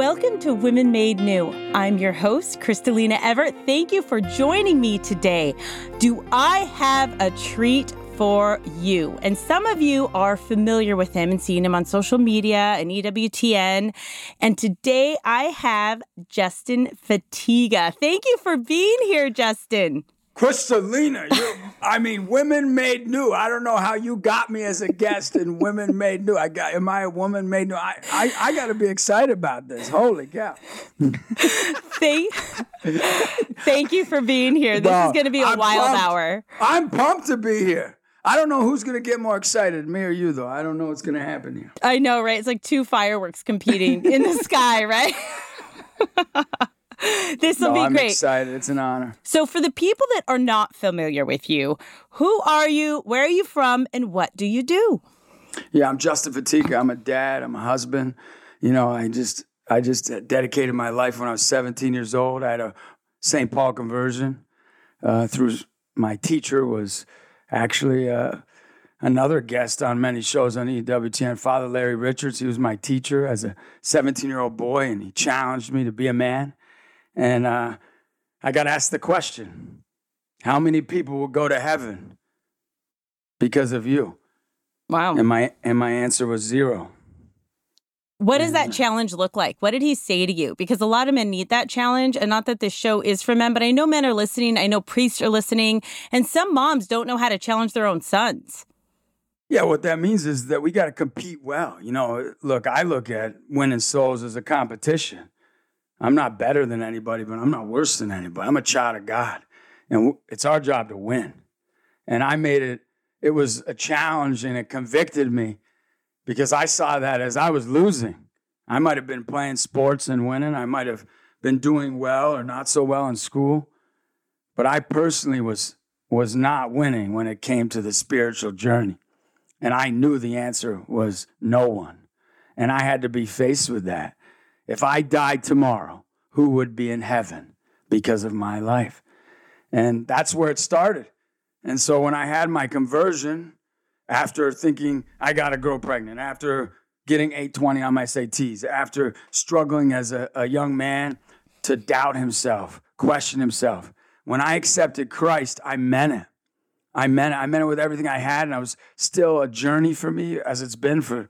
Welcome to Women Made New. I'm your host, Kristalina Everett. Thank you for joining me today. Do I have a treat for you? And some of you are familiar with him and seeing him on social media and EWTN. And today I have Justin Fatiga. Thank you for being here, Justin. Kristalina, Women Made New. I don't know how you got me as a guest in Women Made New. Am I a woman made new? I got to be excited about this. Holy cow. Thank you for being here. This is going to be a wild hour. I'm pumped to be here. I don't know who's going to get more excited, me or you, though. I don't know what's going to happen here. I know, right? It's like two fireworks competing in the sky, right? This will be great. I'm excited. It's an honor. So for the people that are not familiar with you, who are you, where are you from, and what do you do? Yeah, I'm Justin Fatiga. I'm a dad. I'm a husband. I just dedicated my life when I was 17 years old. I had a St. Paul conversion. Through my teacher was actually another guest on many shows on EWTN, Father Larry Richards. He was my teacher as a 17-year-old boy, and he challenged me to be a man. And I got asked the question, how many people will go to heaven because of you? Wow. And my answer was 0. What does that challenge look like? What did he say to you? Because a lot of men need that challenge, and not that this show is for men, but I know men are listening. I know priests are listening, and some moms don't know how to challenge their own sons. Yeah, what that means is that we got to compete well. Look, I look at winning souls as a competition. I'm not better than anybody, but I'm not worse than anybody. I'm a child of God, and it's our job to win. And I made it was a challenge, and it convicted me because I saw that as I was losing. I might have been playing sports and winning. I might have been doing well or not so well in school, but I personally was not winning when it came to the spiritual journey. And I knew the answer was no one. And I had to be faced with that. If I died tomorrow, who would be in heaven because of my life? And that's where it started. And so when I had my conversion, after thinking I got a girl pregnant, after getting 820 on my SATs, after struggling as a young man to doubt himself, question himself, when I accepted Christ, I meant it. I meant it with everything I had, and it was still a journey for me as it's been for,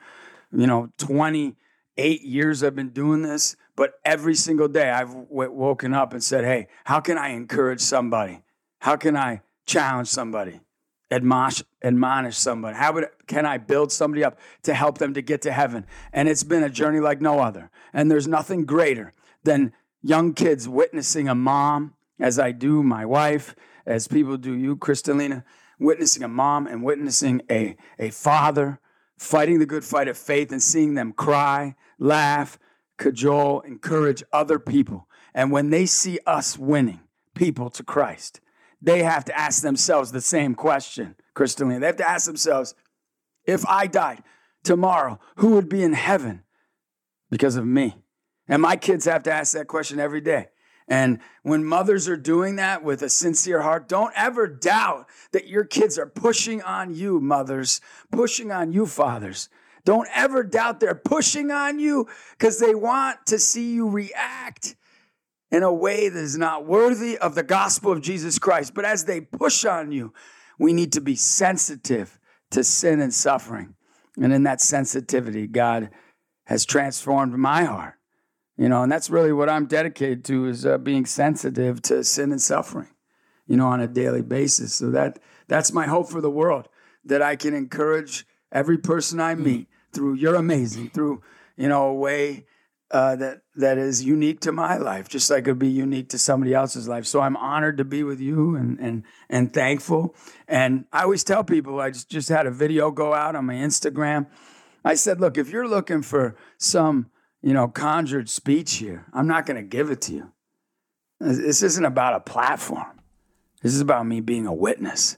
28 years I've been doing this, but every single day I've woken up and said, hey, how can I encourage somebody? How can I challenge somebody? Admonish somebody? Can I build somebody up to help them to get to heaven? And it's been a journey like no other. And there's nothing greater than young kids witnessing a mom, as I do my wife, as people do you, Kristalina, witnessing a mom and witnessing a father fighting the good fight of faith and seeing them cry, laugh, cajole, encourage other people. And when they see us winning people to Christ, they have to ask themselves the same question, Kristalina. They have to ask themselves, if I died tomorrow, who would be in heaven because of me? And my kids have to ask that question every day. And when mothers are doing that with a sincere heart, don't ever doubt that your kids are pushing on you, mothers, pushing on you, fathers. Don't ever doubt they're pushing on you because they want to see you react in a way that is not worthy of the gospel of Jesus Christ. But as they push on you, we need to be sensitive to sin and suffering. And in that sensitivity, God has transformed my heart. And that's really what I'm dedicated to is being sensitive to sin and suffering, on a daily basis. So that's my hope for the world, that I can encourage every person I meet through you're amazing, through, a way that is unique to my life, just like it would be unique to somebody else's life. So I'm honored to be with you and thankful. And I always tell people, I just had a video go out on my Instagram. I said, look, if you're looking for some conjured speech here, I'm not going to give it to you. This isn't about a platform. This is about me being a witness.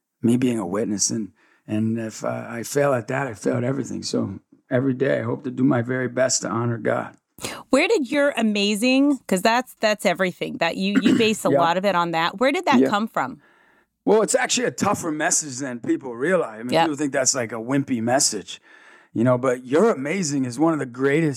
And if I fail at that, I fail at everything. So every day I hope to do my very best to honor God. Where did your amazing, because that's everything, that you base a lot of it on that. Where did that come from? Well, it's actually a tougher message than people realize. People think that's like a wimpy message, but You're Amazing is one of the greatest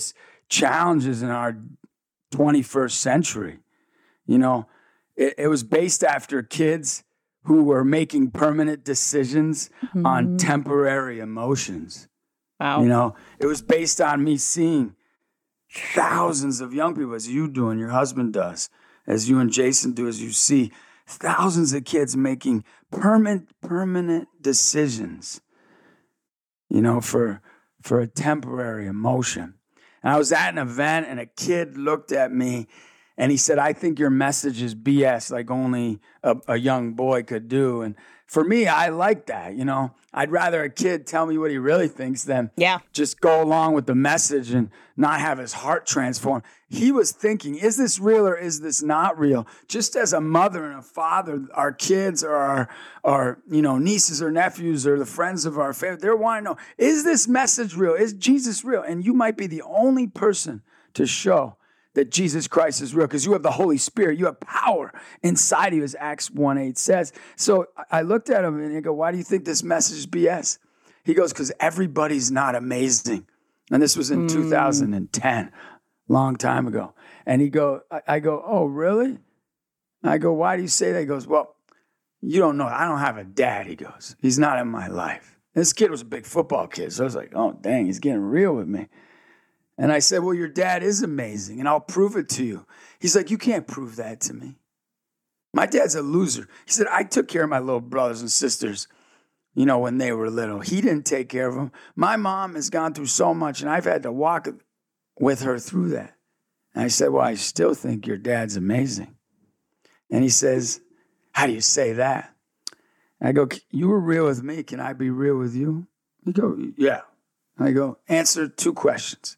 challenges in our 21st century. You know, it was based after kids who were making permanent decisions on temporary emotions. Wow. You know, it was based on me seeing thousands of young people, as you do and your husband does, as you and Jason do, as you see thousands of kids making permanent decisions, you know, for a temporary emotion. And I was at an event and a kid looked at me and he said, I think your message is BS, like only a young boy could do. And for me, I like that, you know. I'd rather a kid tell me what he really thinks than just go along with the message and not have his heart transformed. He was thinking, is this real or is this not real? Just as a mother and a father, our kids or our nieces or nephews or the friends of our family, they're wanting to know, is this message real? Is Jesus real? And you might be the only person to show that Jesus Christ is real because you have the Holy Spirit. You have power inside of you, as Acts 1:8 says. So I looked at him and I go, why do you think this message is BS? He goes, because everybody's not amazing. And this was in 2010, long time ago. And I go, oh, really? I go, why do you say that? He goes, well, you don't know. I don't have a dad, he goes. He's not in my life. This kid was a big football kid. So I was like, oh, dang, he's getting real with me. And I said, well, your dad is amazing, and I'll prove it to you. He's like, you can't prove that to me. My dad's a loser. He said, I took care of my little brothers and sisters, you know, when they were little. He didn't take care of them. My mom has gone through so much, and I've had to walk with her through that. And I said, well, I still think your dad's amazing. And he says, how do you say that? And I go, you were real with me. Can I be real with you? He go, yeah. I go, answer 2 questions.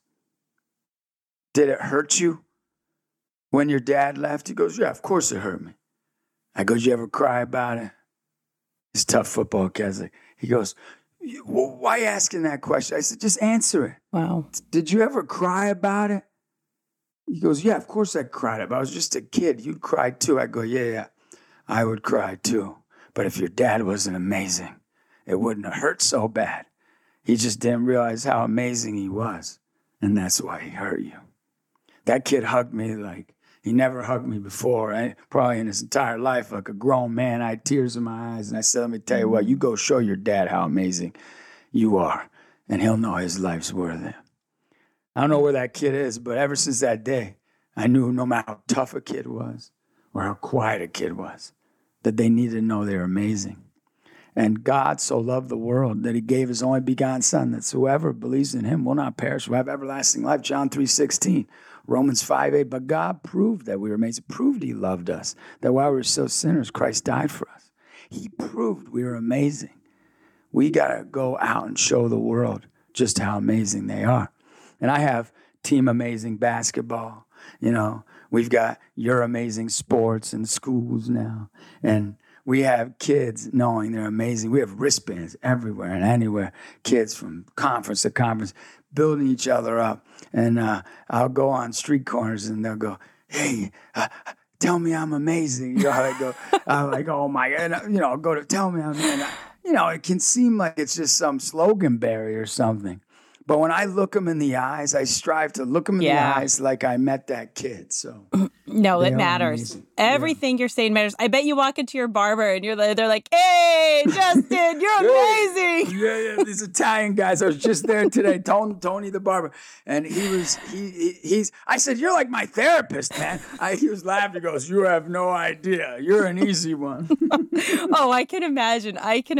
Did it hurt you when your dad left? He goes, yeah, of course it hurt me. I go, did you ever cry about it? He's a tough football kid. He goes, well, why are you asking that question? I said, just answer it. Wow. Did you ever cry about it? He goes, yeah, of course I cried about it. I was just a kid. You'd cry too. I go, yeah, I would cry too. But if your dad wasn't amazing, it wouldn't have hurt so bad. He just didn't realize how amazing he was. And that's why he hurt you. That kid hugged me like he never hugged me before. Probably in his entire life, like a grown man. I had tears in my eyes. And I said, let me tell you what, you go show your dad how amazing you are. And he'll know his life's worth it. I don't know where that kid is, but ever since that day, I knew no matter how tough a kid was or how quiet a kid was, that they needed to know they were amazing. And God so loved the world that he gave his only begotten son, that whoever believes in him will not perish, will have everlasting life. John 3:16. Romans 5:8, but God proved that we were amazing, proved he loved us, that while we were still sinners, Christ died for us. He proved we were amazing. We got to go out and show the world just how amazing they are. And I have Team Amazing Basketball. You know, we've got Your Amazing Sports in schools now. And we have kids knowing they're amazing. We have wristbands everywhere and anywhere. Kids from conference to conference building each other up. And I'll go on street corners and they'll go, hey, tell me I'm amazing. You know, I go, I'm like, oh my God. You know, I'll go to tell me I'm amazing. You know, it can seem like it's just some slogan barrier or something. But when I look them in the eyes, I strive to look them in the eyes like I met that kid. So no, it matters. Amazing. Everything you're saying matters. I bet you walk into your barber and they're like, hey, Justin, you're amazing. Yeah, these Italian guys. I was just there today, Tony the barber. And he's, I said, you're like my therapist, man. He was laughing. He goes, you have no idea. You're an easy one. Oh, I can imagine.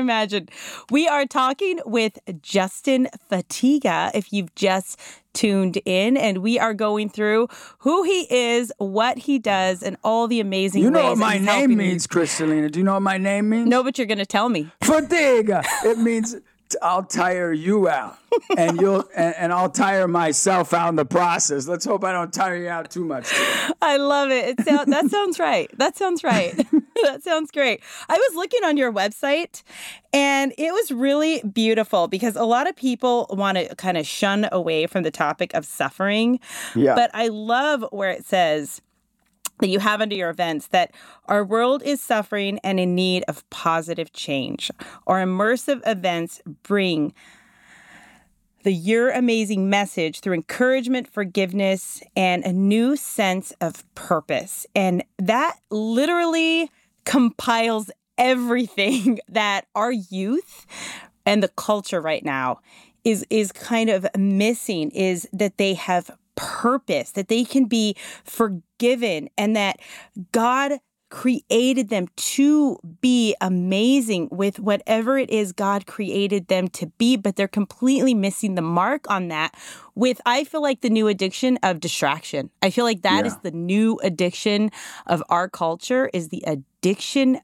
We are talking with Justin Fatiga. If you've just tuned in, and we are going through who he is, what he does, and all the amazing ways. You know what my name means, Kristalina? Do you know what my name means? No, but you're going to tell me. Fatiga. It means I'll tire you out, and and I'll tire myself out in the process. Let's hope I don't tire you out too much today. I love it. That sounds right. That sounds great. I was looking on your website, and it was really beautiful because a lot of people want to kind of shun away from the topic of suffering. Yeah. But I love where it says that you have under your events that our world is suffering and in need of positive change. Our immersive events bring the You're Amazing message through encouragement, forgiveness, and a new sense of purpose. And that literally compiles everything that our youth and the culture right now is kind of missing, is that they have purpose, that they can be forgiven, and that God created them to be amazing with whatever it is God created them to be, but they're completely missing the mark on that with, I feel like, the new addiction of distraction. I feel like that is the new addiction of our culture, is the addiction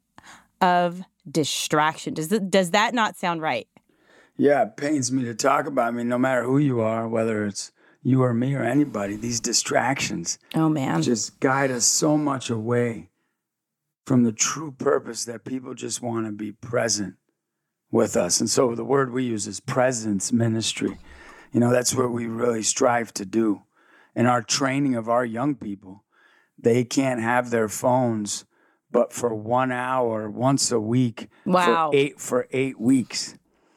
of distraction. Does that not sound right? Yeah, it pains me to talk about. I mean, no matter who you are, whether it's you or me or anybody, these distractions just guide us so much away from the true purpose that people just want to be present with us. And so the word we use is presence ministry. You know, that's what we really strive to do. In our training of our young people, they can't have their phones but for 1 hour once a week for 8 weeks.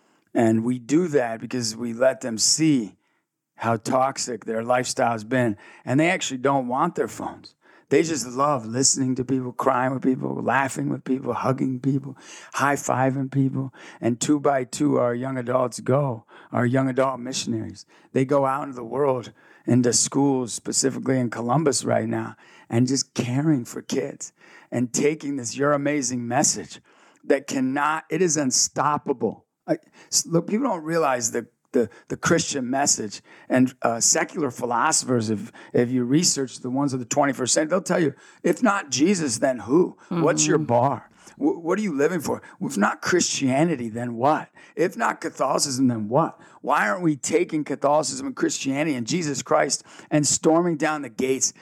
And we do that because we let them see how toxic their lifestyle's been. And they actually don't want their phones. They just love listening to people, crying with people, laughing with people, hugging people, high-fiving people. And 2 by 2, our young adults go, our young adult missionaries. They go out into the world, into schools, specifically in Columbus right now, and just caring for kids and taking this You're Amazing message that it is unstoppable. Look, people don't realize the Christian message, and secular philosophers, if you research the ones of the 21st century, they'll tell you, if not Jesus, then who? Mm-hmm. What's your bar? What are you living for? If not Christianity, then what? If not Catholicism, then what? Why aren't we taking Catholicism and Christianity and Jesus Christ and storming down the gates,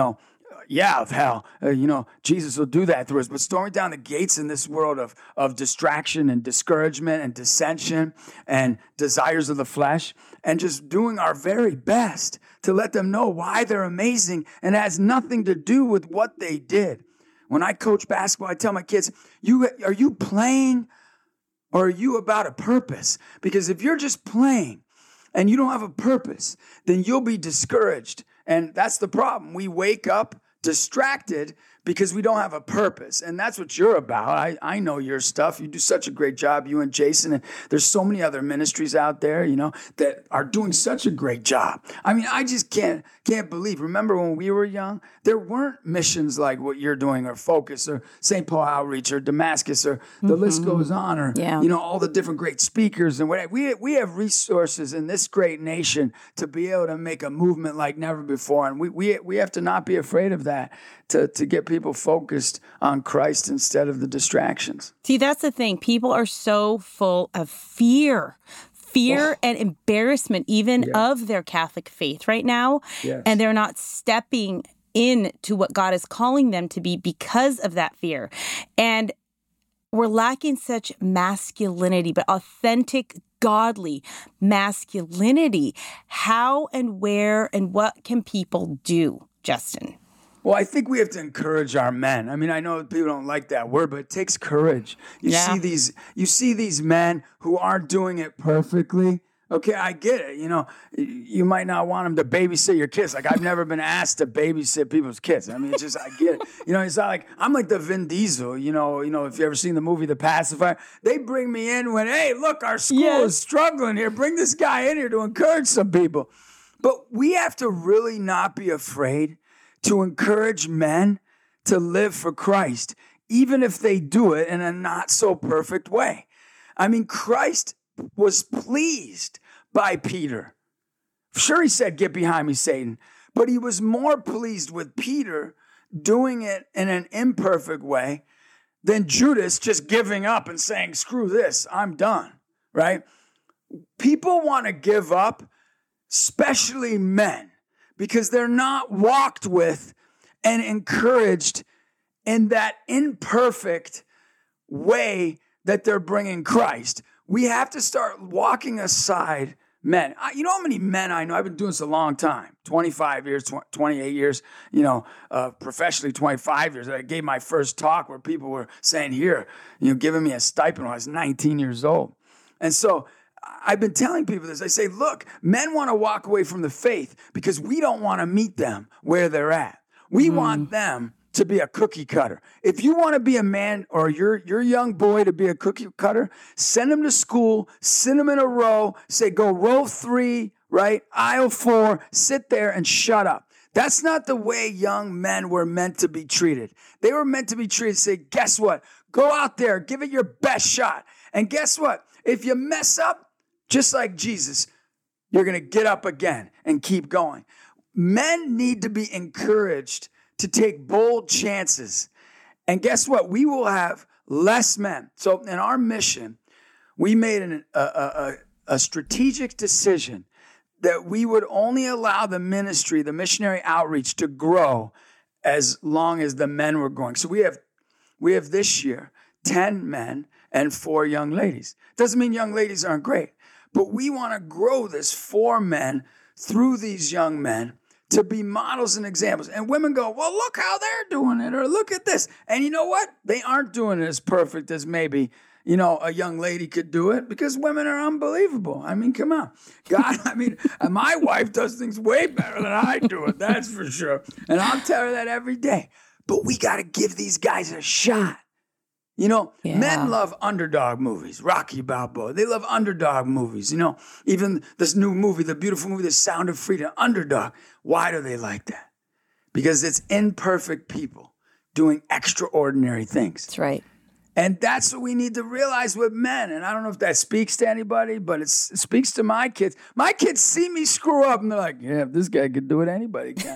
of hell? Jesus will do that through us. But storming down the gates in this world of distraction and discouragement and dissension and desires of the flesh, and just doing our very best to let them know why they're amazing, and it has nothing to do with what they did. When I coach basketball, I tell my kids, are you playing or are you about a purpose? Because if you're just playing and you don't have a purpose, then you'll be discouraged. And that's the problem. We wake up distracted because we don't have a purpose. And that's what you're about. I know your stuff. You do such a great job, you and Jason. And there's so many other ministries out there, that are doing such a great job. I mean, I just can't believe. Remember when we were young, there weren't missions like what you're doing, or Focus, or St. Paul Outreach, or Damascus, or the list goes on, or, all the different great speakers and whatever. We have resources in this great nation to be able to make a movement like never before. And we have to not be afraid of that, to get people focused on Christ instead of the distractions. See, that's the thing. People are so full of fear and embarrassment even of their Catholic faith right now. Yes. And they're not stepping into what God is calling them to be because of that fear. And we're lacking such masculinity, but authentic, godly masculinity. How and where and what can people do, Justin? Well, I think we have to encourage our men. I mean, I know people don't like that word, but it takes courage. You see these men who aren't doing it perfectly. Okay, I get it. You might not want them to babysit your kids. Like, I've never been asked to babysit people's kids. I mean, it's just, I get it. It's not like, I'm like the Vin Diesel, if you ever seen the movie The Pacifier, they bring me in when, hey, look, our school is struggling here. Bring this guy in here to encourage some people. But we have to really not be afraid to encourage men to live for Christ, even if they do it in a not so perfect way. I mean, Christ was pleased by Peter. Sure, he said, "Get behind me, Satan." But he was more pleased with Peter doing it in an imperfect way than Judas just giving up and saying, "Screw this, I'm done," right? People want to give up, especially men, because they're not walked with and encouraged in that imperfect way that they're bringing Christ. We have to start walking aside men. You know how many men I know? I've been doing this a long time, 25 years, 28 years, professionally 25 years. I gave my first talk where people were saying, here, giving me a stipend when I was 19 years old. And so I've been telling people this. I say, look, men want to walk away from the faith because we don't want to meet them where they're at. We want them to be a cookie cutter. If you want to be a man or your young boy to be a cookie cutter, send him to school, sit him in a row, say, go row 3, right? Aisle 4, sit there and shut up. That's not the way young men were meant to be treated. They were meant to be treated, say, guess what? Go out there, give it your best shot. And guess what? If you mess up, just like Jesus, you're going to get up again and keep going. Men need to be encouraged to take bold chances. And guess what? We will have less men. So in our mission, we made a strategic decision that we would only allow the ministry, the missionary outreach, to grow as long as the men were going. So we have this year 10 men and 4 young ladies. Doesn't mean young ladies aren't great, but we want to grow this 4 men through these young men to be models and examples. And women go, well, look how they're doing it, or look at this. And you know what? They aren't doing it as perfect as maybe a young lady could do it, because women are unbelievable. I mean, come on. God, my wife does things way better than I do it, that's for sure. And I'll tell her that every day. But we got to give these guys a shot. Men love underdog movies, Rocky Balboa. They love underdog movies. Even this new movie, the beautiful movie, The Sound of Freedom, underdog. Why do they like that? Because it's imperfect people doing extraordinary things. That's right. And that's what we need to realize with men. And I don't know if that speaks to anybody, but it speaks to my kids. My kids see me screw up and they're like, yeah, if this guy could do it, anybody can.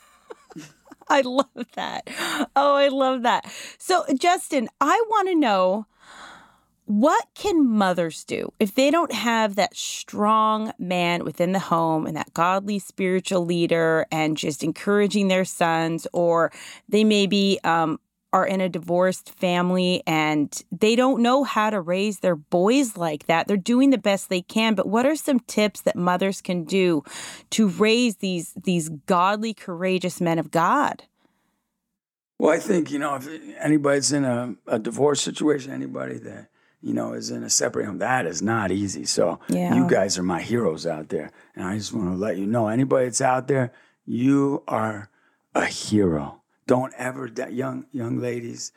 I love that. Oh, I love that. So, Justin, I want to know, what can mothers do if they don't have that strong man within the home and that godly spiritual leader and just encouraging their sons, or they maybe are in a divorced family and they don't know how to raise their boys like that? They're doing the best they can, but what are some tips that mothers can do to raise these godly, courageous men of God? Well, I think, if anybody's in a divorce situation, anybody that, is in a separate home, that is not easy. So You guys are my heroes out there. And I just want to let you know, anybody that's out there, you are a hero. Don't ever, young ladies,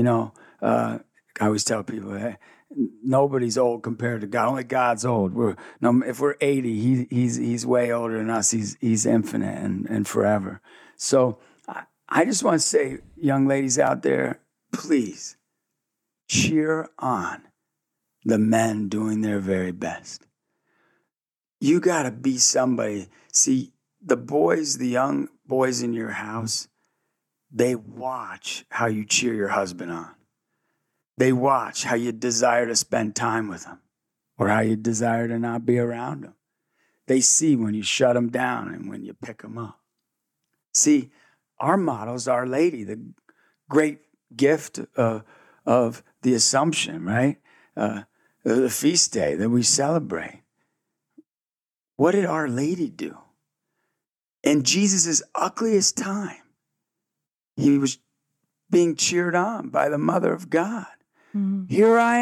I always tell people, hey, nobody's old compared to God. Only God's old. If we're 80, he's way older than us. He's infinite and forever. So I just want to say, young ladies out there, please cheer on the men doing their very best. You got to be somebody. See, the young boys in your house, they watch how you cheer your husband on. They watch how you desire to spend time with him or how you desire to not be around him. They see when you shut him down and when you pick him up. See, our model's Our Lady, the great gift of the Assumption, right? The feast day that we celebrate. What did Our Lady do? In Jesus' ugliest time, he was being cheered on by the Mother of God. Mm-hmm. Here I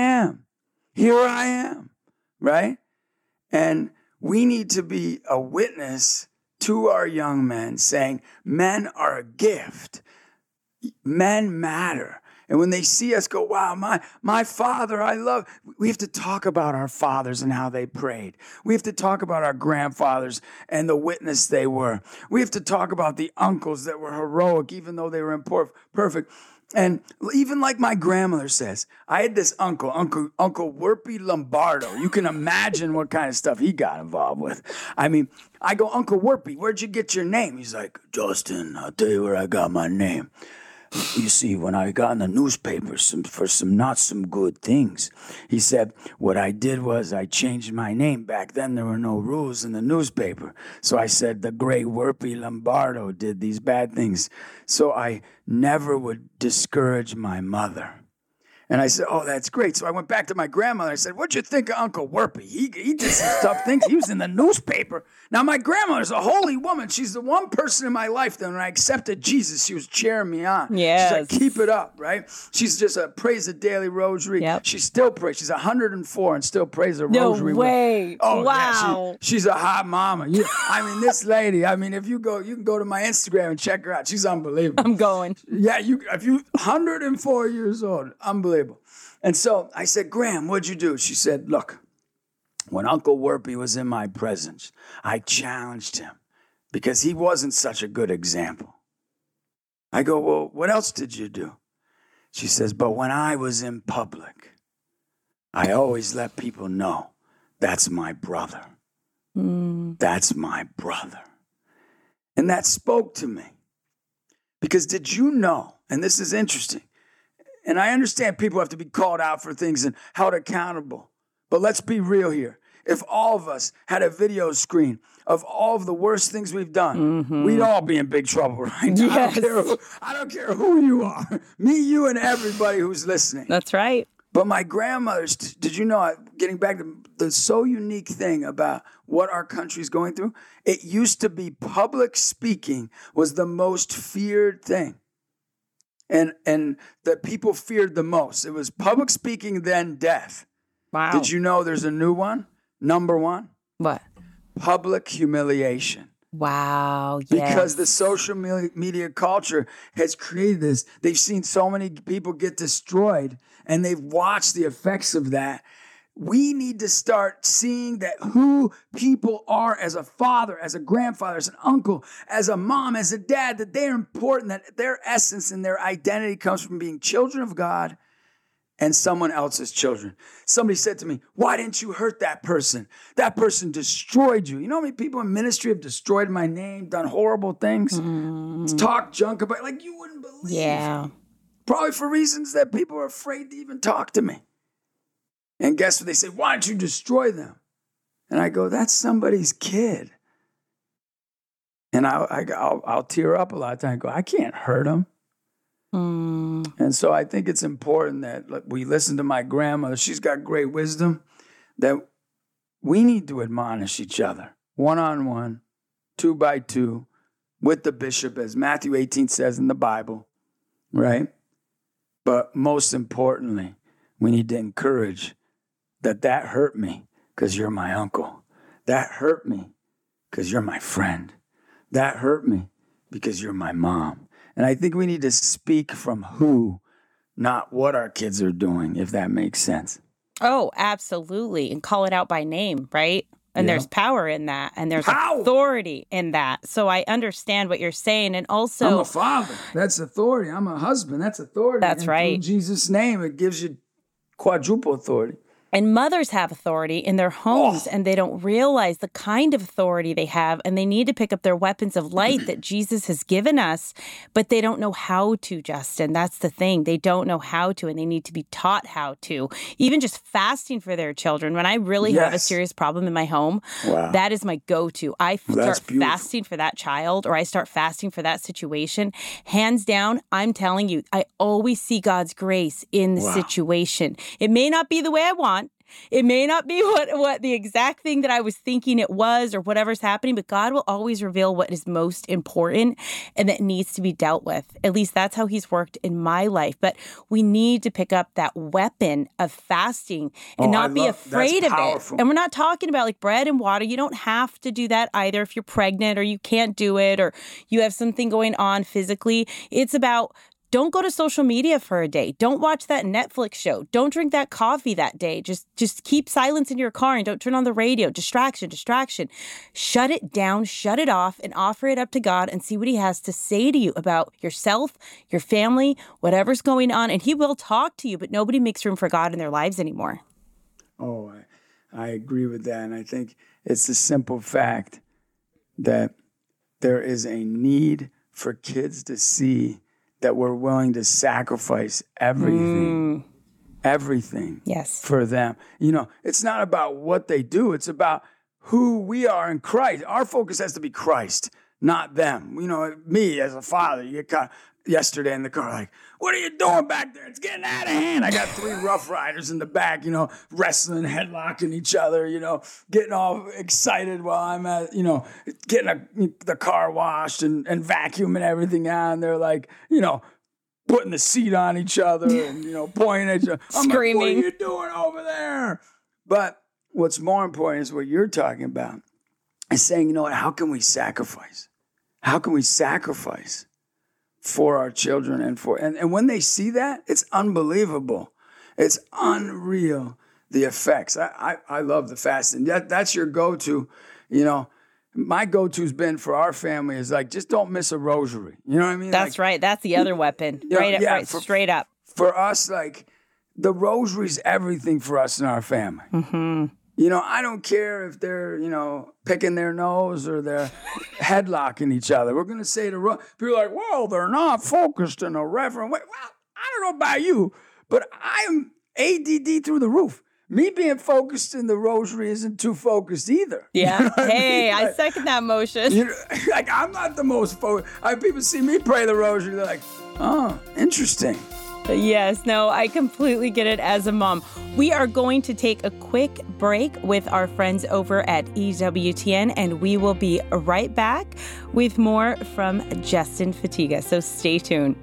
am, right? And we need to be a witness to our young men saying, men are a gift. Men matter. And when they see us go, wow, my father, I love. We have to talk about our fathers and how they prayed. We have to talk about our grandfathers and the witness they were. We have to talk about the uncles that were heroic, even though they were imperfect. And even like my grandmother says, I had this Uncle Werpy Lombardo. You can imagine what kind of stuff he got involved with. I mean, I go, Uncle Werpy, where'd you get your name? He's like, Justin, I'll tell you where I got my name. You see, when I got in the newspaper for some not some good things, he said, what I did was I changed my name. Back then, there were no rules in the newspaper. So I said, the great Werpy Lombardo did these bad things. So I never would discourage my mother. And I said, oh, that's great. So I went back to my grandmother. I said, what'd you think of Uncle Werpy? He did some tough things. He was in the newspaper. Now, my grandmother's a holy woman. She's the one person in my life that when I accepted Jesus, she was cheering me on. Yes. She's like, keep it up, right? She's just prays the daily rosary. Yep. She still prays. She's 104 and still prays the rosary. No way. Oh, wow. Yeah, she's a hot mama. This lady, if you can go to my Instagram and check her out. She's unbelievable. I'm going. Yeah, if you 104 years old, unbelievable. And so I said, Graham, what'd you do? She said, look, when Uncle Werpy was in my presence, I challenged him because he wasn't such a good example. I go, well, what else did you do? She says, but when I was in public, I always let people know that's my brother. That's my brother. And that spoke to me. Because did you know, and this is interesting, and I understand people have to be called out for things and held accountable, but let's be real here. If all of us had a video screen of all of the worst things we've done, we'd all be in big trouble right now. Yes. I don't care who you are. Me, you, and everybody who's listening. That's right. But my grandmother's, did you know, getting back to the so unique thing about what our country's going through, it used to be public speaking was the most feared thing. And that people feared the most. It was public speaking, then death. Wow. Did you know there's a new one? Number one? What? Public humiliation. Wow. Yes. Because the social media culture has created this. They've seen so many people get destroyed, and they've watched the effects of that. We need to start seeing that who people are as a father, as a grandfather, as an uncle, as a mom, as a dad, that they're important, that their essence and their identity comes from being children of God and someone else's children. Somebody said to me, why didn't you hurt that person? That person destroyed you. You know how many people in ministry have destroyed my name, done horrible things, talked junk about, like you wouldn't believe. Yeah. Probably for reasons that people are afraid to even talk to me. And guess what? They say, why don't you destroy them? And I go, that's somebody's kid. And I'll tear up a lot of times. I go, I can't hurt them. And so I think it's important that we listen to my grandmother. She's got great wisdom, that we need to admonish each other, one-on-one, 2 by 2, with the bishop, as Matthew 18 says in the Bible, right? But most importantly, we need to encourage that hurt me because you're my uncle. That hurt me because you're my friend. That hurt me because you're my mom. And I think we need to speak from who, not what our kids are doing, if that makes sense. Oh, absolutely. And call it out by name, right? And there's power in that. And there's authority in that. So I understand what you're saying. And also, I'm a father. That's authority. I'm a husband. That's authority. That's right. In Jesus' name, it gives you quadruple authority. And mothers have authority in their homes, and they don't realize the kind of authority they have, and they need to pick up their weapons of light that Jesus has given us, but they don't know how to, Justin. That's the thing. They don't know how to, and they need to be taught how to. Even just fasting for their children. When I really have a serious problem in my home, that is my go-to. I start fasting for that child, or I start fasting for that situation. Hands down, I'm telling you, I always see God's grace in the situation. It may not be the way I want. It may not be what the exact thing that I was thinking it was or whatever's happening, but God will always reveal what is most important and that needs to be dealt with. At least that's how he's worked in my life. But we need to pick up that weapon of fasting and not be afraid of it. And we're not talking about like bread and water. You don't have to do that either if you're pregnant or you can't do it or you have something going on physically. It's about don't go to social media for a day. Don't watch that Netflix show. Don't drink that coffee that day. Just keep silence in your car and don't turn on the radio. Distraction. Shut it down, shut it off, and offer it up to God and see what he has to say to you about yourself, your family, whatever's going on. And he will talk to you, but nobody makes room for God in their lives anymore. Oh, I agree with that. And I think it's the simple fact that there is a need for kids to see that we're willing to sacrifice everything for them. You know, it's not about what they do. It's about who we are in Christ. Our focus has to be Christ, not them. You know, me as a father, you get kind of, yesterday in the car, like, what are you doing back there? It's getting out of hand. I got 3 Rough Riders in the back, wrestling, headlocking each other, getting all excited while I'm at, getting the car washed and vacuuming everything out. And they're like, putting the seat on each other and, pointing at each other. I'm screaming. Like, what are you doing over there? But what's more important is what you're talking about. Is saying, how can we sacrifice? How can we sacrifice for our children and when they see that, it's unbelievable. It's unreal, the effects. I love the fasting. That's your go-to. My go-to's been for our family is like, just don't miss a rosary. You know what I mean? That's right. That's the other weapon. Straight up. For us, like, the rosary's everything for us in our family. Mm-hmm. I don't care if they're, picking their nose or they're headlocking each other. We're going to say to people are like, well, they're not focused in a reverent way. Well, I don't know about you, but I'm ADD through the roof. Me being focused in the rosary isn't too focused either. Yeah. You know Hey, I mean? I second that motion. I'm not the most focused. People see me pray the rosary. They're like, oh, interesting. Yes, no, I completely get it as a mom. We are going to take a quick break with our friends over at EWTN, and we will be right back with more from Justin Fatiga. So stay tuned.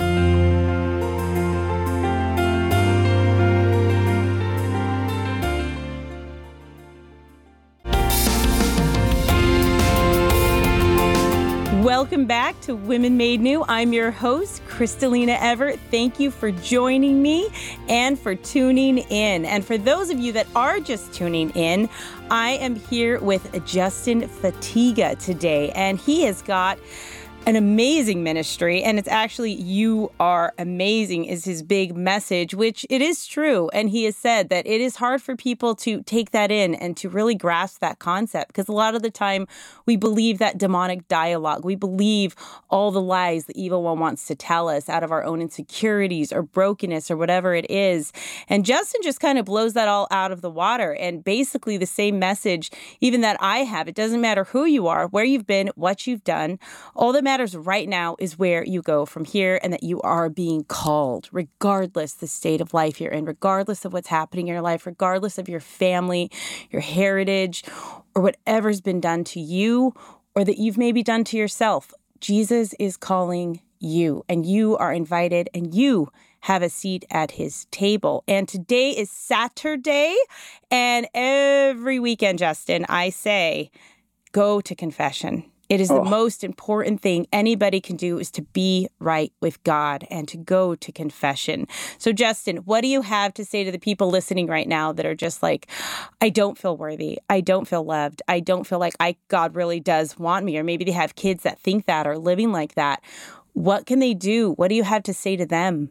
Welcome back to Women Made New. I'm your host, Kristalina Everett. Thank you for joining me and for tuning in. And for those of you that are just tuning in, I am here with Justin Fatiga today, and he has got an amazing ministry, and it's actually "You Are Amazing" is his big message, which it is true. And he has said that it is hard for people to take that in and to really grasp that concept, because a lot of the time we believe that demonic dialogue. We believe all the lies the evil one wants to tell us out of our own insecurities or brokenness or whatever it is. And Justin just kind of blows that all out of the water. And basically the same message, even that I have, it doesn't matter who you are, where you've been, what you've done. All that matters right now is where you go from here, and that you are being called, regardless the state of life you're in, regardless of what's happening in your life, regardless of your family, your heritage, or whatever's been done to you or that you've maybe done to yourself. Jesus is calling you, and you are invited, and you have a seat at his table. And today is Saturday, and every weekend, Justin, I say, go to confession. It is the most important thing anybody can do, is to be right with God and to go to confession. So, Justin, what do you have to say to the people listening right now that are just like, I don't feel worthy, I don't feel loved, I don't feel like God really does want me, or maybe they have kids that think that or living like that? What can they do? What do you have to say to them?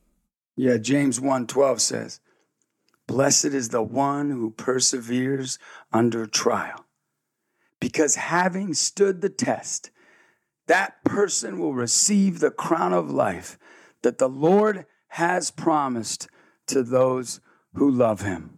Yeah, James 1:12 says, "Blessed is the one who perseveres under trial. Because having stood the test, that person will receive the crown of life that the Lord has promised to those who love him."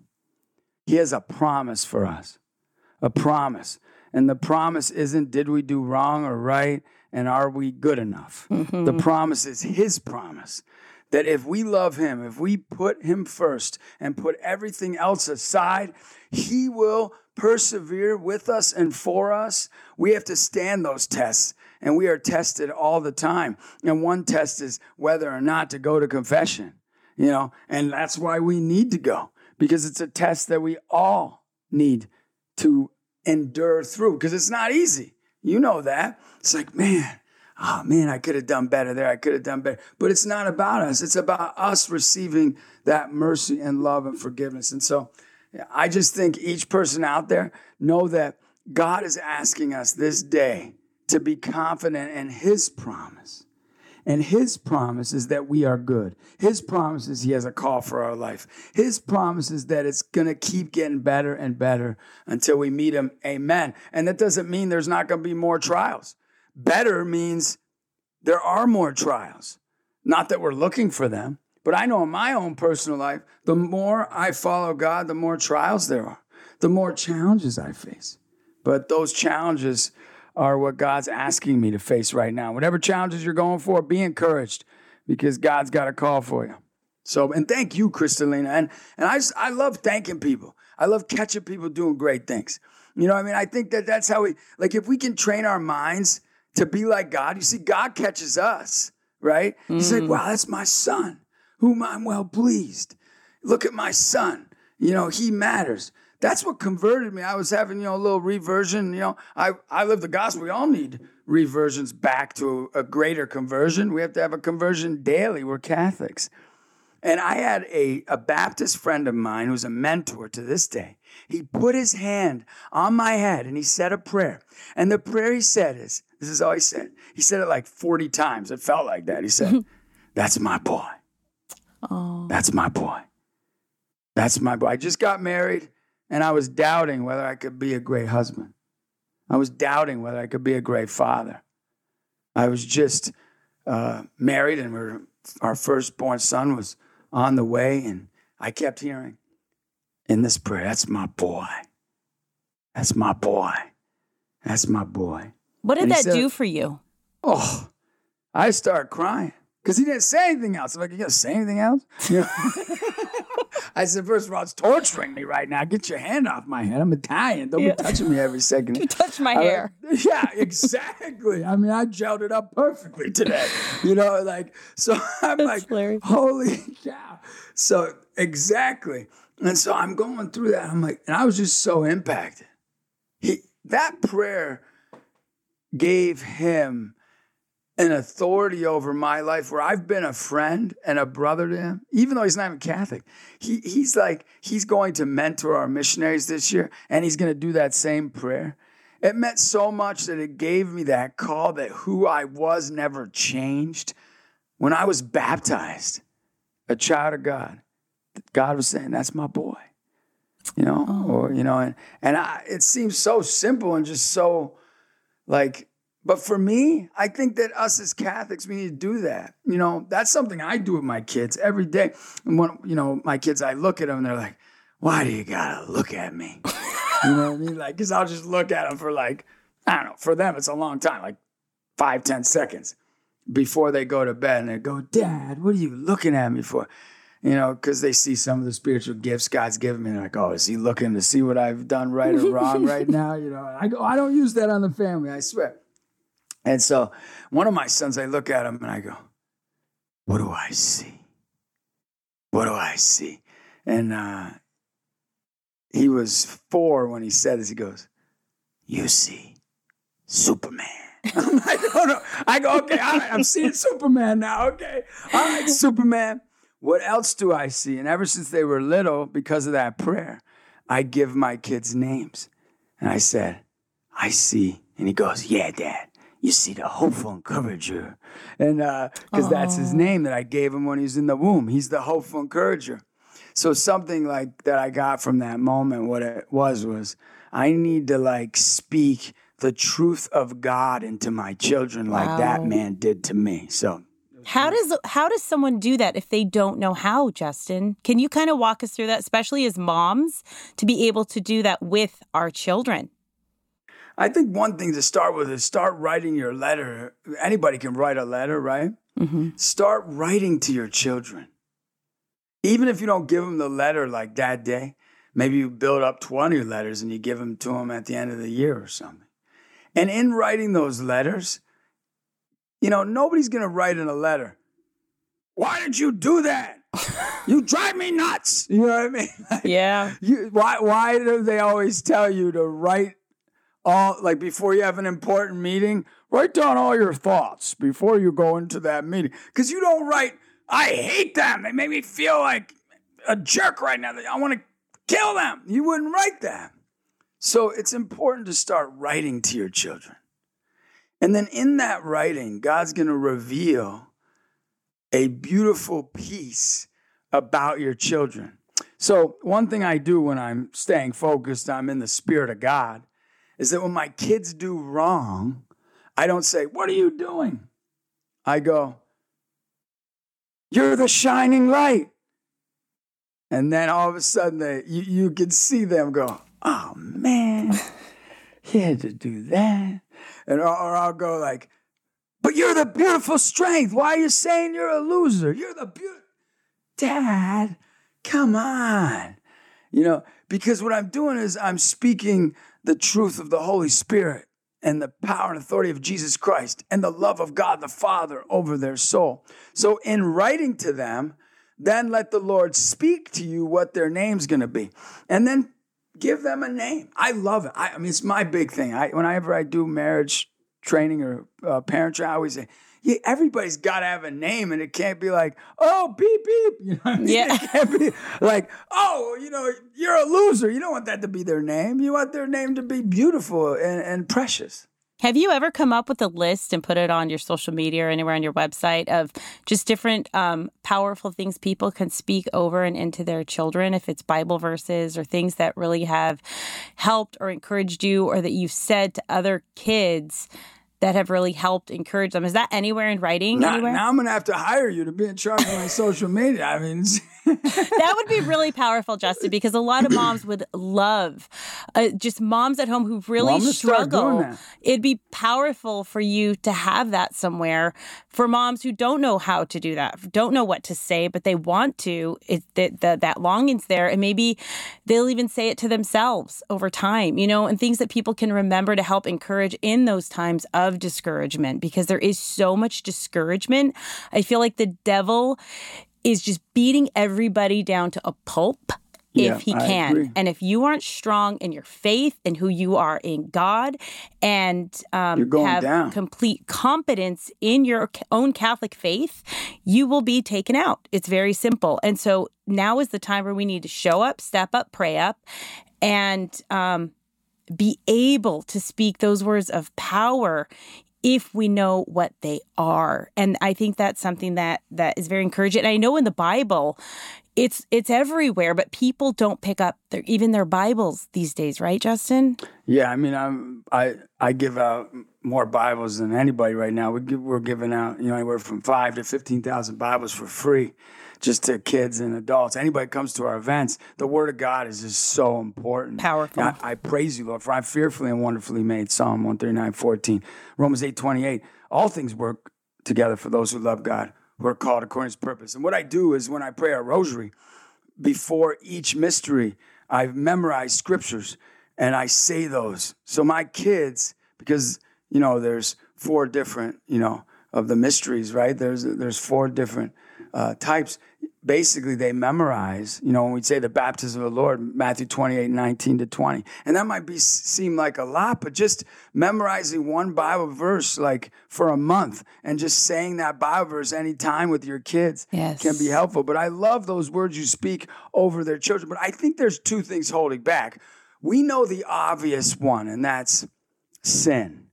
He has a promise for us, a promise. And the promise isn't, did we do wrong or right, and are we good enough? Mm-hmm. The promise is his promise, that if we love him, if we put him first and put everything else aside, he will persevere with us and for us. We have to stand those tests, and we are tested all the time. And one test is whether or not to go to confession, and that's why we need to go, because it's a test that we all need to endure through, because it's not easy. You know that. It's like, I could have done better there. I could have done better. But it's not about us. It's about us receiving that mercy and love and forgiveness. And so I just think each person out there know that God is asking us this day to be confident in his promise. And his promise is that we are good. His promise is he has a call for our life. His promise is that it's going to keep getting better and better until we meet him. Amen. And that doesn't mean there's not going to be more trials. Better means there are more trials. Not that we're looking for them, but I know in my own personal life, the more I follow God, the more trials there are, the more challenges I face. But those challenges are what God's asking me to face right now. Whatever challenges you're going for, be encouraged because God's got a call for you. So, and thank you, Kristalina. And I love thanking people. I love catching people doing great things. You know what I mean? I think that's how if we can train our minds to be like God, you see, God catches us, right? He's like, wow, that's my son, whom I'm well pleased. Look at my son. You know, he matters. That's what converted me. I was having, a little reversion. I live the gospel. We all need reversions back to a greater conversion. We have to have a conversion daily. We're Catholics. And I had a Baptist friend of mine who's a mentor to this day. He put his hand on my head and he said a prayer. And the prayer he said this is all he said. He said it like 40 times. It felt like that. He said, that's my boy. Oh. That's my boy. That's my boy. I just got married and I was doubting whether I could be a great husband. I was doubting whether I could be a great father. I was just married and our firstborn son was on the way, and I kept hearing in this prayer, that's my boy. That's my boy. That's my boy. What did that do for you? Oh, I started crying because he didn't say anything else. I'm like, you going to say anything else? I said, first of all, it's torturing me right now. Get your hand off my head. I'm Italian. Don't be touching me every second. You touch my hair. Yeah, exactly. I mean, I gelled it up perfectly today. So I'm like, hilarious. Holy cow. So exactly. And so I'm going through that. I'm like, and I was just so impacted. That prayer gave him an authority over my life where I've been a friend and a brother to him, even though he's not even Catholic. He's going to mentor our missionaries this year, and he's going to do that same prayer. It meant so much that it gave me that call that who I was never changed. When I was baptized, a child of God, God was saying, that's my boy, it seems so simple and just so but for me, I think that us as Catholics, we need to do that. That's something I do with my kids every day. And when, my kids, I look at them and they're like, why do you gotta look at me? You know what I mean? Because I'll just look at them for I don't know, for them, it's a long time, 5-10 seconds before they go to bed. And they go, Dad, what are you looking at me for? Because they see some of the spiritual gifts God's given me. And they're like, oh, is he looking to see what I've done right or wrong right now? I go, I don't use that on the family, I swear. And so one of my sons, I look at him and I go, what do I see? What do I see? And he was 4 when he said this. He goes, you see Superman. I'm like, oh no. I go, okay, all right, I'm seeing Superman now. Okay. All right, Superman. What else do I see? And ever since they were little, because of that prayer, I give my kids names. And I said, I see. And he goes, yeah, Dad. You see the hopeful encourager. And because that's his name that I gave him when he was in the womb. He's the hopeful encourager. So something like that I got from that moment, what it was I need to speak the truth of God into my children like that man did to me. So how does someone do that if they don't know how, Justin? Can you kind of walk us through that, especially as moms, to be able to do that with our children? I think one thing to start with is start writing your letter. Anybody can write a letter, right? Mm-hmm. Start writing to your children. Even if you don't give them the letter that day, maybe you build up 20 letters and you give them to them at the end of the year or something. And in writing those letters, nobody's going to write in a letter, why did you do that? You drive me nuts. You know what I mean? Yeah. Why do they always tell you to write before you have an important meeting, write down all your thoughts before you go into that meeting. Because you don't write, I hate them. They make me feel like a jerk right now. I want to kill them. You wouldn't write that. So it's important to start writing to your children. And then in that writing, God's going to reveal a beautiful piece about your children. So one thing I do when I'm staying focused, I'm in the Spirit of God, is that when my kids do wrong, I don't say, what are you doing? I go, you're the shining light. And then all of a sudden, you can see them go, oh, man, kid to do that. Or I'll go like, but you're the beautiful strength. Why are you saying you're a loser? You're the beautiful. Dad, come on. Because what I'm doing is I'm speaking the truth of the Holy Spirit and the power and authority of Jesus Christ and the love of God the Father over their soul. So in writing to them, then let the Lord speak to you what their name's going to be. And then give them a name. I love it. I mean, it's my big thing. Whenever I do marriage training or parent training, I always say, yeah, everybody's got to have a name, and it can't be like, oh, beep, beep. You know what I mean? Yeah. It can't be like, oh, you're a loser. You don't want that to be their name. You want their name to be beautiful and precious. Have you ever come up with a list and put it on your social media or anywhere on your website of just different powerful things people can speak over and into their children, if it's Bible verses or things that really have helped or encouraged you or that you've said to other kids that have really helped encourage them? Is that anywhere in writing? Anywhere? Now I'm going to have to hire you to be in charge of my social media. I mean, that would be really powerful, Justin, because a lot of moms would love, just moms at home who really struggle. It'd be powerful for you to have that somewhere for moms who don't know how to do that, don't know what to say, but they want to. That longing's there, and maybe they'll even say it to themselves over time, and things that people can remember to help encourage in those times of discouragement, because there is so much discouragement. I feel like the devil is just beating everybody down to a pulp if he can. And if you aren't strong in your faith and who you are in God and have complete confidence in your own Catholic faith, you will be taken out. It's very simple. And so now is the time where we need to show up, step up, pray up, and be able to speak those words of power if we know what they are. And I think that's something that is very encouraging. And I know in the Bible, it's everywhere, but people don't pick up even their Bibles these days, right, Justin? Yeah, I mean, I give out more Bibles than anybody right now. We're giving out anywhere from 5,000 to 15,000 Bibles for free, just to kids and adults. Anybody comes to our events, the Word of God is just so important. Powerful. I praise you, Lord, for I'm fearfully and wonderfully made. Psalm 139:14, Romans 8:28. All things work together for those who love God, who are called according to His purpose. And what I do is when I pray a rosary, before each mystery, I've memorized scriptures and I say those. So my kids, because there's 4 different of the mysteries, right? There's 4 different types. Basically, they memorize, when we say the baptism of the Lord, Matthew 28:19-20. And that might seem like a lot, but just memorizing one Bible verse like for a month and just saying that Bible verse anytime with your kids can be helpful. But I love those words you speak over their children. But I think there's 2 things holding back. We know the obvious one, and that's sin.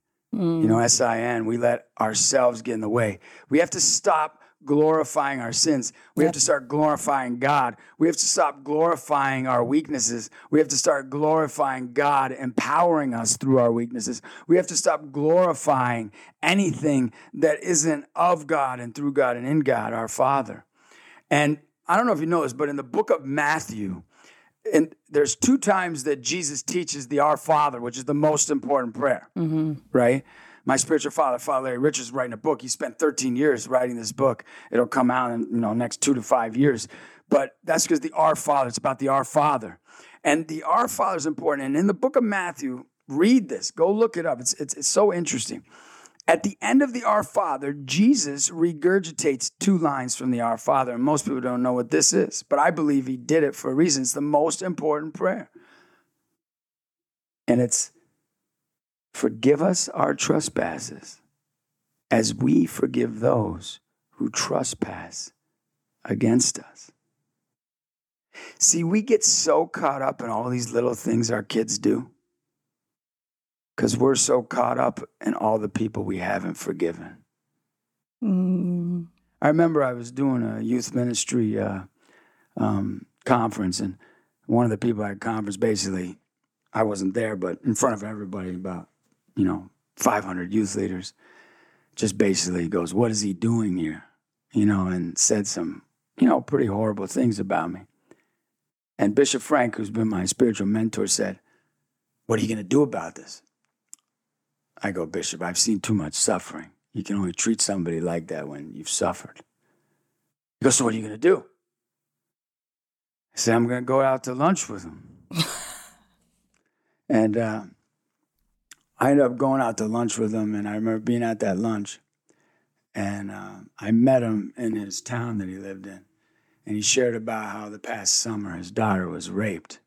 S-I-N. We let ourselves get in the way. We have to stop glorifying our sins. We have to start glorifying God. We have to stop glorifying our weaknesses. We have to start glorifying God, empowering us through our weaknesses. We have to stop glorifying anything that isn't of God and through God and in God, our Father. And I don't know if you know this, but in the book of Matthew, and there's 2 times that Jesus teaches the Our Father, which is the most important prayer, right? My spiritual father, Father Larry Richards, is writing a book. He spent 13 years writing this book. It'll come out in next 2 to 5 years. But that's because the Our Father, it's about the Our Father. And the Our Father is important. And in the book of Matthew, read this. Go look it up. It's so interesting. At the end of the Our Father, Jesus regurgitates 2 lines from the Our Father. And most people don't know what this is. But I believe he did it for a reason. It's the most important prayer. And it's, forgive us our trespasses as we forgive those who trespass against us. See, we get so caught up in all these little things our kids do because we're so caught up in all the people we haven't forgiven. I remember I was doing a youth ministry conference, and one of the people at the conference, basically, I wasn't there, but in front of everybody, about 500 youth leaders, just basically goes, what is he doing here? And said some, pretty horrible things about me. And Bishop Frank, who's been my spiritual mentor, said, what are you going to do about this? I go, Bishop, I've seen too much suffering. You can only treat somebody like that when you've suffered. He goes, so what are you going to do? I said, I'm going to go out to lunch with him. And I ended up going out to lunch with him, and I remember being at that lunch, and I met him in his town that he lived in, and he shared about how the past summer his daughter was raped.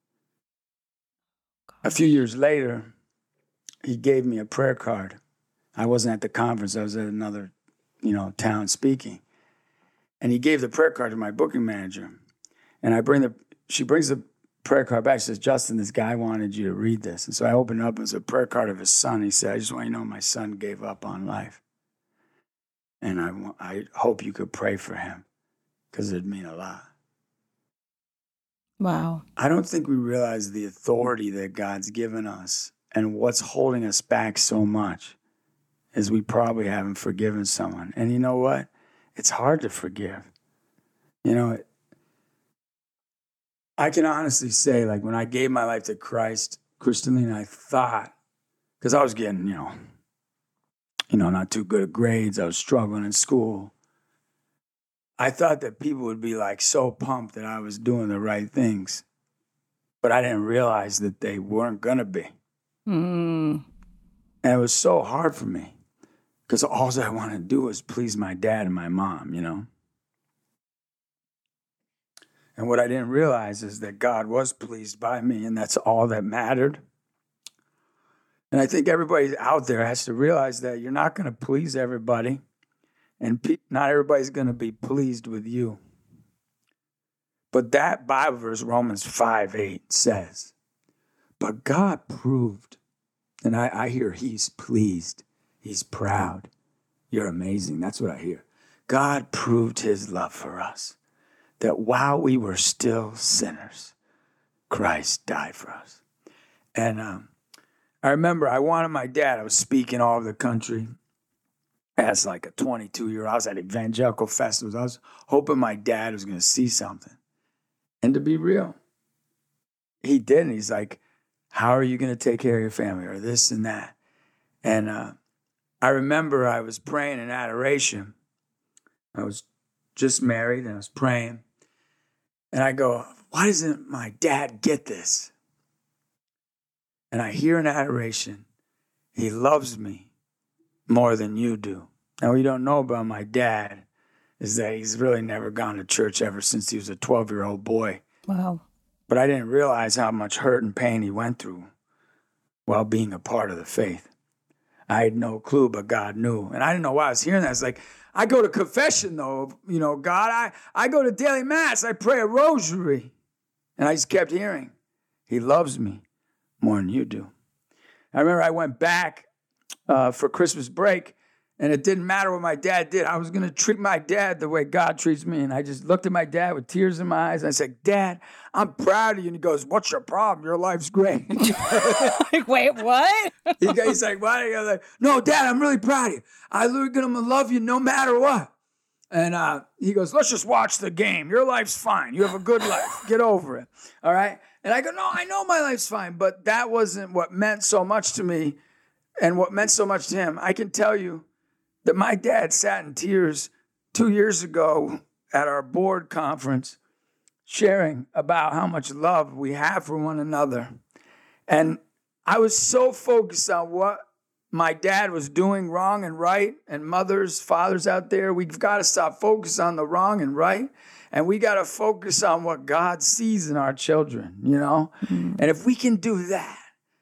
A few years later, he gave me a prayer card. I wasn't at the conference. I was at another, town speaking. And he gave the prayer card to my booking manager. And she brings the prayer card back. She says, Justin, this guy wanted you to read this. And so I opened it up. It was a prayer card of his son. He said, I just want you to know my son gave up on life. And I hope you could pray for him because it'd mean a lot. Wow. I don't think we realize the authority that God's given us, and what's holding us back so much is we probably haven't forgiven someone. And you know what? It's hard to forgive. I can honestly say, like, when I gave my life to Christ, Kristalina, I thought, because I was getting, not too good at grades. I was struggling in school. I thought that people would be like so pumped that I was doing the right things. But I didn't realize that they weren't going to be. And it was so hard for me because all I wanted to do was please my dad and my mom, And what I didn't realize is that God was pleased by me, and that's all that mattered. And I think everybody out there has to realize that you're not going to please everybody, and not everybody's going to be pleased with you. But that Bible verse, Romans 5:8, says, but God proved, and I hear he's pleased, he's proud. You're amazing. That's what I hear. God proved his love for us, that while we were still sinners, Christ died for us. And I remember I wanted my dad. I was speaking all over the country as like a 22-year-old. I was at evangelical festivals. I was hoping my dad was going to see something. And to be real, he didn't. He's like, how are you going to take care of your family, or this and that? And I remember I was praying in adoration. I was just married, and I was praying. And I go, why doesn't my dad get this? And I hear in adoration, he loves me more than you do. Now, what you don't know about my dad is that he's really never gone to church ever since he was a 12-year-old boy. Wow. But I didn't realize how much hurt and pain he went through while being a part of the faith. I had no clue, but God knew. And I didn't know why I was hearing that. It's like, I go to confession, though. God, I go to daily mass. I pray a rosary. And I just kept hearing, he loves me more than you do. I remember I went back for Christmas break, and it didn't matter what my dad did. I was going to treat my dad the way God treats me. And I just looked at my dad with tears in my eyes. And I said, Dad, I'm proud of you. And he goes, what's your problem? Your life's great. Like, wait, what? He's like, what? I was like, no, Dad, I'm really proud of you. I'm going to love you no matter what. And he goes, let's just watch the game. Your life's fine. You have a good life. Get over it. All right? And I go, no, I know my life's fine. But that wasn't what meant so much to me and what meant so much to him. I can tell you that my dad sat in tears 2 years ago at our board conference sharing about how much love we have for one another. And I was so focused on what my dad was doing wrong and right, and mothers, fathers out there, we've got to stop focusing on the wrong and right, and we got to focus on what God sees in our children, And if we can do that,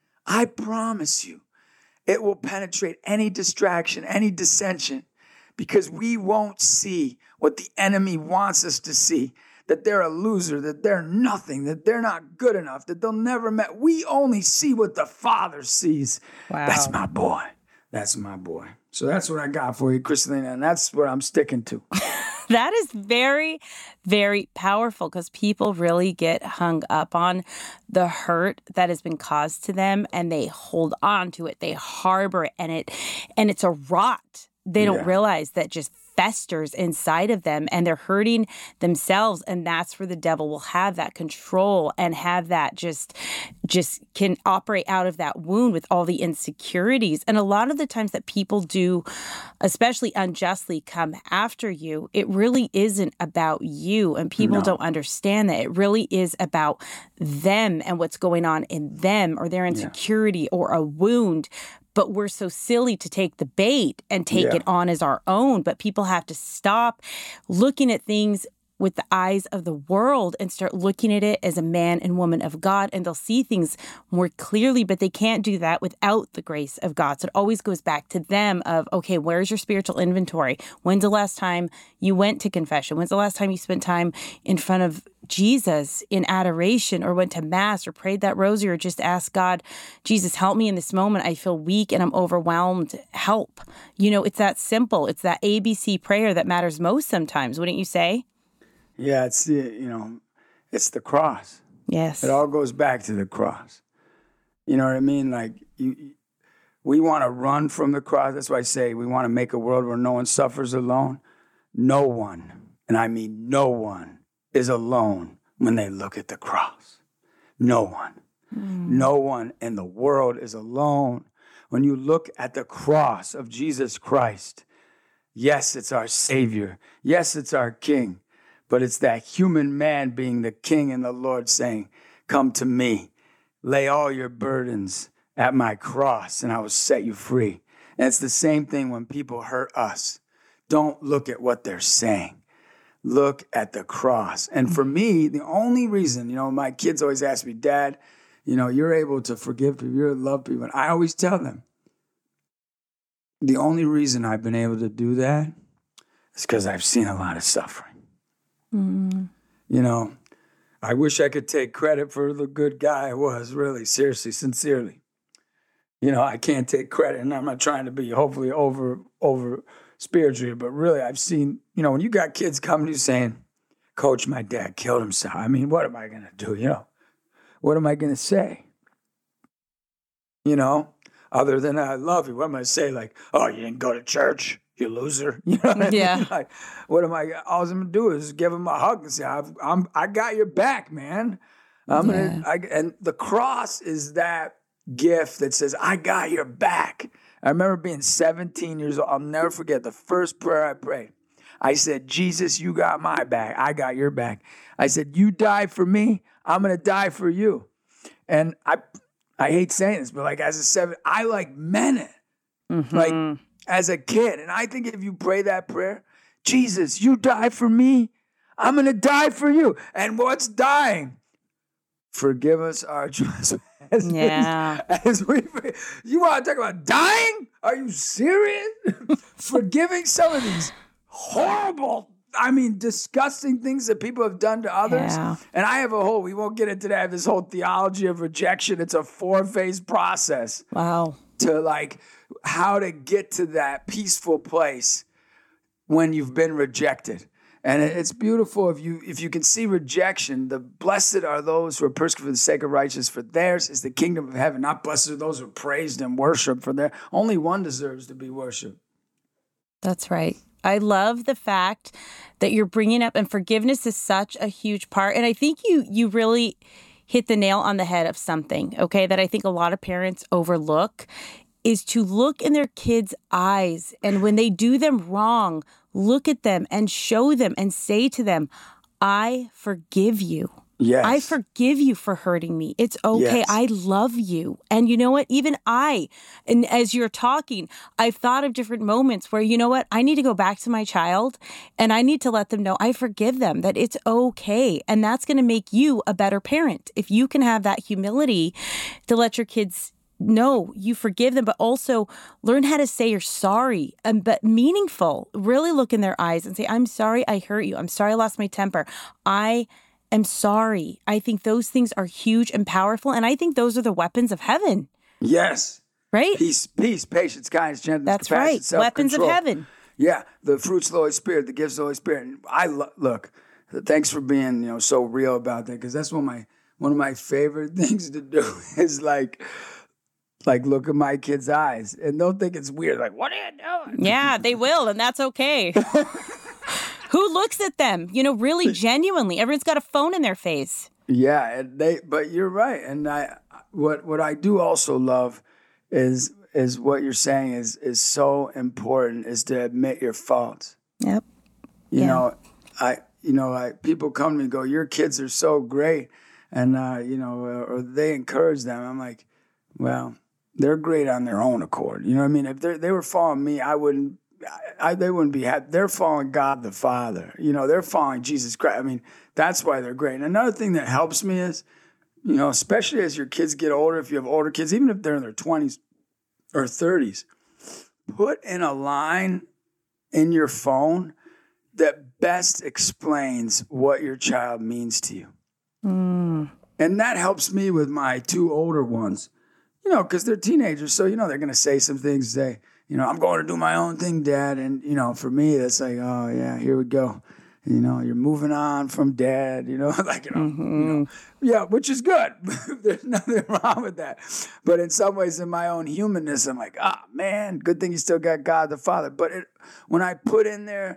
I promise you, it will penetrate any distraction, any dissension, because we won't see what the enemy wants us to see, that they're a loser, that they're nothing, that they're not good enough, that they'll never met. We only see what the Father sees. Wow. That's my boy. That's my boy. So that's what I got for you, Kristalina, and that's what I'm sticking to. That is very, very powerful because people really get hung up on the hurt that has been caused to them, and they hold on to it. They harbor it, and it's a rot. They don't realize that just festers inside of them and they're hurting themselves. And that's where the devil will have that control and have that just can operate out of that wound with all the insecurities. And a lot of the times that people do, especially unjustly, come after you, it really isn't about you. And people don't understand that. It really is about them and what's going on in them or their insecurity or a wound. But we're so silly to take the bait and take it on as our own. But people have to stop looking at things with the eyes of the world and start looking at it as a man and woman of God, and they'll see things more clearly, but they can't do that without the grace of God. So it always goes back to them of, okay, where's your spiritual inventory? When's the last time you went to confession? When's the last time you spent time in front of Jesus in adoration or went to mass or prayed that rosary or just asked God, Jesus, help me in this moment. I feel weak and I'm overwhelmed. Help. You know, it's that simple. It's that ABC prayer that matters most sometimes, wouldn't you say? Yeah, it's it's the cross. Yes. It all goes back to the cross. You know what I mean? Like we want to run from the cross. That's why I say we want to make a world where no one suffers alone. No one, and I mean no one, is alone when they look at the cross. No one. No one in the world is alone when you look at the cross of Jesus Christ. Yes, it's our Savior. Yes, it's our King. But it's that human man being the King and the Lord saying, come to me, lay all your burdens at my cross, and I will set you free. And it's the same thing when people hurt us. Don't look at what they're saying. Look at the cross. And for me, the only reason, my kids always ask me, Dad, you're able to forgive people, you're able to love people. And I always tell them, the only reason I've been able to do that is because I've seen a lot of suffering. I wish I could take credit for the good guy I was, really, seriously, sincerely. I can't take credit, and I'm not trying to be hopefully over spiritual, but really I've seen, when you got kids coming to you saying, Coach, my dad killed himself. I mean, what am I going to do, What am I going to say? Other than I love you, what am I going to say? Like, oh, you didn't go to church? You loser. You know what I mean? Like, what am I? All I'm gonna do is give him a hug and say, I got your back, man. And the cross is that gift that says, I got your back. I remember being 17 years old. I'll never forget the first prayer I prayed. I said, Jesus, you got my back. I got your back. I said, you died for me. I'm gonna die for you. And I hate saying this, but like as a 7, I meant it. Like as a kid. And I think if you pray that prayer, Jesus, you die for me. I'm going to die for you. And what's dying? Forgive us our trespasses. Yeah. You want to talk about dying? Are you serious? Forgiving some of these horrible, disgusting things that people have done to others. Yeah. And I have we won't get into that, I have this whole theology of rejection. It's a 4-phase process. Wow. To how to get to that peaceful place when you've been rejected. And it's beautiful if you can see rejection. The blessed are those who are persecuted for the sake of righteousness, for theirs is the kingdom of heaven. Not blessed are those who are praised and worshiped, for only one deserves to be worshiped. That's right. I love the fact that you're bringing up, and forgiveness is such a huge part. And I think you really hit the nail on the head of something, okay, that I think a lot of parents overlook, is to look in their kids' eyes. And when they do them wrong, look at them and show them and say to them, I forgive you. Yes. I forgive you for hurting me. It's okay. Yes. I love you. And you know what? Even and as you're talking, I've thought of different moments where, you know what? I need to go back to my child and I need to let them know I forgive them, that it's okay. And that's going to make you a better parent. If you can have that humility to let your kids know you forgive them, but also learn how to say you're sorry, but meaningful. Really look in their eyes and say, I'm sorry I hurt you. I'm sorry I lost my temper. I am sorry. I think those things are huge and powerful. And I think those are the weapons of heaven. Yes. Right? Peace, patience, kindness, gentleness, that's compassion, right. Weapons of heaven. Yeah. The fruits of the Holy Spirit, the gifts of the Holy Spirit. And look, thanks for being, so real about that. Because that's one of my favorite things to do is like look at my kids' eyes and they'll think it's weird. Like, what are you doing? Yeah, they will. And that's okay. Who looks at them? Really genuinely. Everyone's got a phone in their face. Yeah. But you're right. And what I do also love is what you're saying is so important, is to admit your faults. Yep. People come to me and go, your kids are so great. And, or they encourage them. I'm like, well, they're great on their own accord. You know what I mean? If they were following me, they wouldn't be happy. They're following God the Father. They're following Jesus Christ. I mean, that's why they're great. And another thing that helps me is, especially as your kids get older, if you have older kids, even if they're in their 20s or 30s, put in a line in your phone that best explains what your child means to you. Mm. And that helps me with my two older ones, because they're teenagers. So, they're going to say some things, say, I'm going to do my own thing, Dad. And, for me, that's like, oh, yeah, here we go. You're moving on from Dad, yeah, which is good. There's nothing wrong with that. But in some ways, in my own humanness, I'm like, man, good thing you still got God the Father. But when I put in there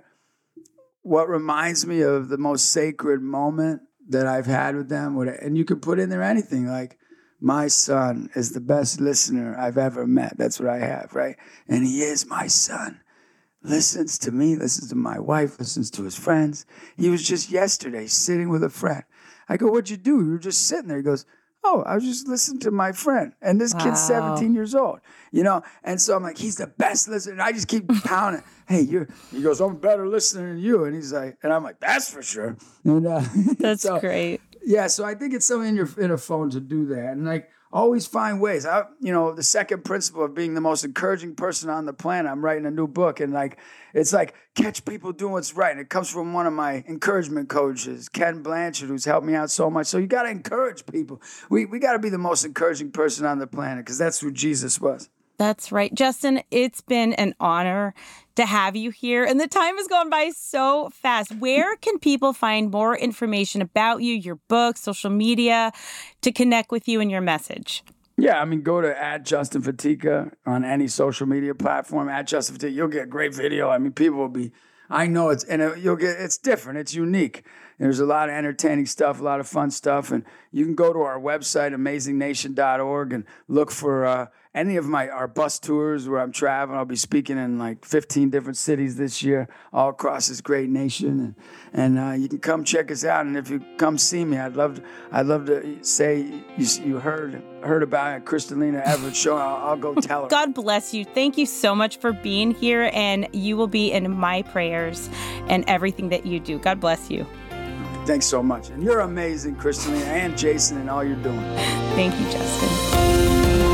what reminds me of the most sacred moment that I've had with them, and you can put in there anything like, my son is the best listener I've ever met. That's what I have, right? And he is my son. Listens to me, listens to my wife, listens to his friends. He was just yesterday sitting with a friend. I go, what'd you do? You were just sitting there. He goes, oh, I was just listening to my friend. And this kid's 17 years old, And so I'm like, he's the best listener. And I just keep pounding. Hey, he goes, I'm a better listener than you. And he's like, and I'm like, that's for sure. And, that's great. Yeah, so I think it's something in a phone to do that. And like, always find ways. The second principle of being the most encouraging person on the planet, I'm writing a new book. And it's like, catch people doing what's right. And it comes from one of my encouragement coaches, Ken Blanchard, who's helped me out so much. So you got to encourage people. We got to be the most encouraging person on the planet, because that's who Jesus was. That's right. Justin, it's been an honor to have you here. And the time has gone by so fast. Where can people find more information about you, your book, social media, to connect with you and your message? Yeah, go to @JustinFatica on any social media platform, @JustinFatica. You'll get a great video. People will be, I know it's different. It's unique. There's a lot of entertaining stuff, a lot of fun stuff. And you can go to our website, AmazingNation.org, and look for any of our bus tours where I'm traveling. I'll be speaking in 15 different cities this year, all across this great nation. And you can come check us out. And if you come see me, I'd love to say you heard about Kristalina Everett show. I'll go tell her. God bless you. Thank you so much for being here. And you will be in my prayers and everything that you do. God bless you. Thanks so much. And you're amazing, Kristalina, and Jason, and all you're doing. Thank you, Justin.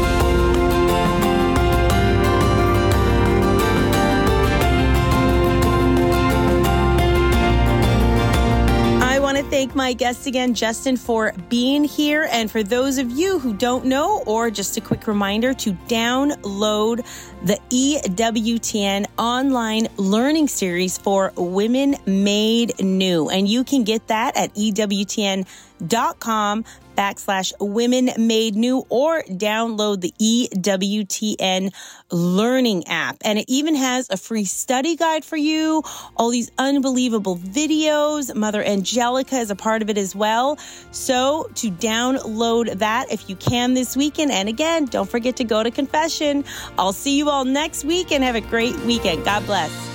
Thank my guest again, Justin, for being here. And for those of you who don't know, or just a quick reminder to download the EWTN online learning series for Women Made New. And you can get that at EWTN.com/Women Made New, or download the EWTN Learning app. And it even has a free study guide for you, all these unbelievable videos. Mother Angelica is a part of it as well. So to download that if you can this weekend. And again, don't forget to go to confession. I'll see you all next week, and have a great weekend. God bless.